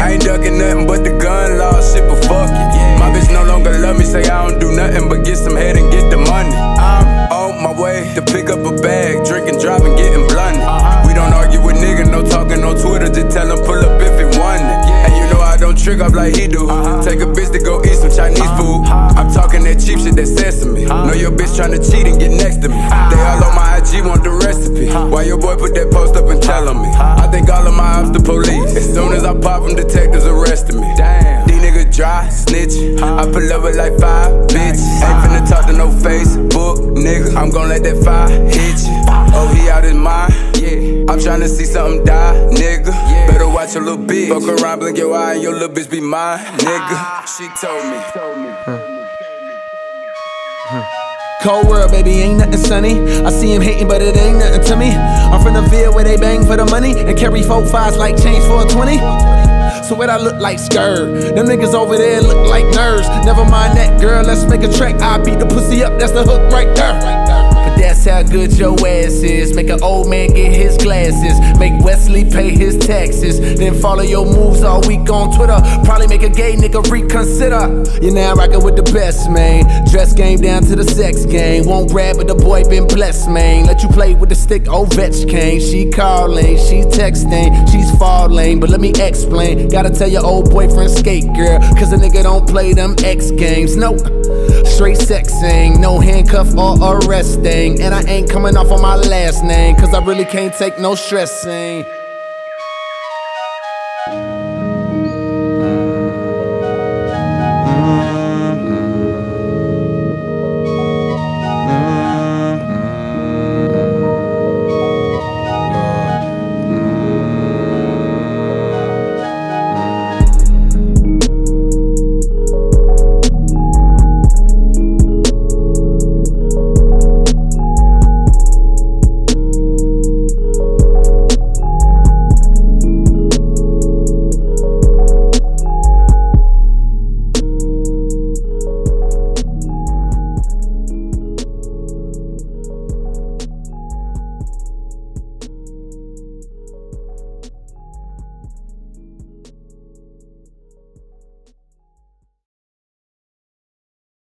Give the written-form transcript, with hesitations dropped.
I ain't ducking nothing but the gun law shit, but fuck it. My bitch no longer love me, say I don't do nothing but get some head and get the money. I'm on my way to pick up a bag, drinking, driving, getting blunted. We don't argue with niggas, no talking on Twitter, just tell him pull up if he want it. And you know I don't trick up like he do. Take a bitch to go eat some Chinese food. I'm talking that cheap shit, that sesame. Know your bitch tryna cheat and get next to me. They all on my IG, want the recipe. Why your boy put that post up and tell on me? I think all of my ops the police. As soon as I pop them, detectives arrested me. Damn. These niggas dry, snitch. I pull up with like 5 bitches. Ain't finna talk to no Facebook, nigga. I'm gon' let that fire hit you. Oh, he out his mind. I'm tryna see something die, nigga. Better watch your little bitch. Fuck around, blink your eye, and your little bitch be mine, nigga. She told me. Cold world, baby, ain't nothing sunny. I see him hating, but it ain't nothing to me. I'm from the Ville where they bang for the money and carry 4-5s like change for a 20. So what I look like, skirt? Them niggas over there look like nerds. Never mind that, girl, let's make a track. I beat the pussy up, that's the hook right there. But that's how good your ass is. Make an old man get his glasses. Make Wesley pay his taxes. Then follow your moves all week on Twitter. Probably make a gay nigga reconsider. You're now rockin' with the best, man. Dress game down to the sex game. Won't grab, but the boy been blessed, man. Let you play with the stick, Ovechkin. She calling, she texting, she's falling. But let me explain. Gotta tell your old boyfriend skate, girl. Cause a nigga don't play them X games. No, straight sexing, no handcuff or arresting. And I ain't coming off on my last name, cause I really can't take no stressing.